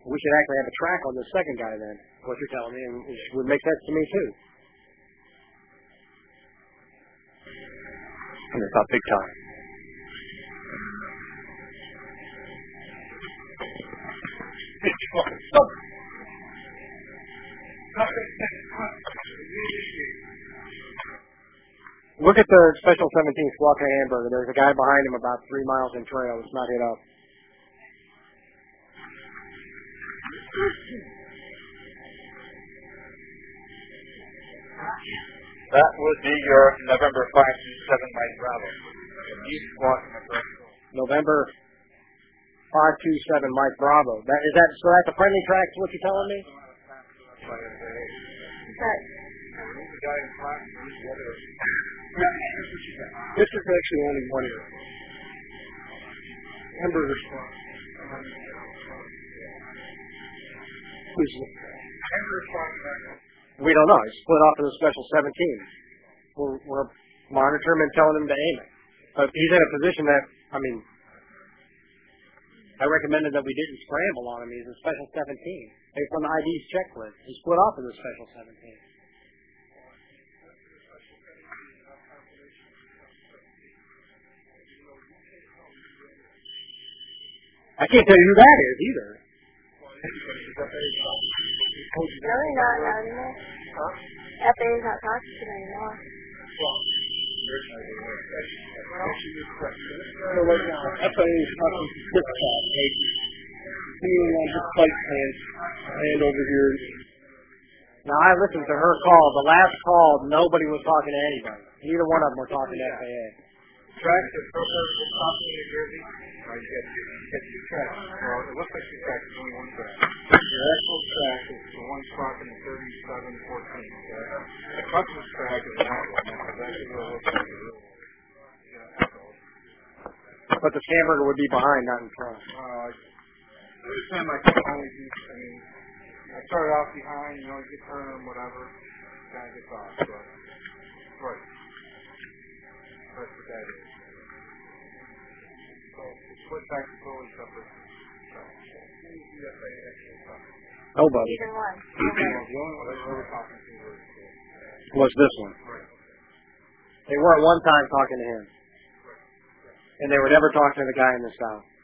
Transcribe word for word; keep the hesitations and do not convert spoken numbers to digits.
We should actually have a track on the second guy then, what you're telling me, and it would make sense to me too. And it's not big time. Look at the Special seventeen Squawka Hamburger. There's a guy behind him about three miles in trail. It's not hit up. That would be your November five two seven Mike Bravo. East Squawka Hamburger. November five two seven Mike Bravo. That, is that, so that's a friendly track, is what you're telling me? But this is actually only one year. Hamburger Squawka. Who's the Hamburger Squawka? We don't know. He's split off of the Special seventeen. We're, we're monitoring him and telling him to aim it. But he's in a position that, I mean, I recommended that we didn't scramble on him. He's a Special seventeen. Based on the I D's checklist. He split off of the Special seventeen. I can't tell you who that is either. really not out anymore. Huh? F A A's not talking to me anymore. F A A is talking to Quickstop. Continuing on his flight plans. And over here. Now, I listened to her call. The last call, nobody was talking to anybody. Neither one of them were talking to F A A. Tracks that Proposal was stopping in New Jersey? No, you get two, you get two tracks. Well, it looks like two tracks. There's only one track. Your actual track is the one spot in thirty-seven fourteen. Okay? The Cutlass track is that one. That's actually what it looks like. But the Schamberger would be behind, not in front. Uh, this time I can only do, I mean, I started off behind, you know, you get turn, whatever, kind of gets off, but, right. That's what that is. So, the split back is totally separate. Nobody. Either one. The only one I was ever talking to was, Was this one. right. They weren't one time talking to him. And they were never talking to the guy in the south.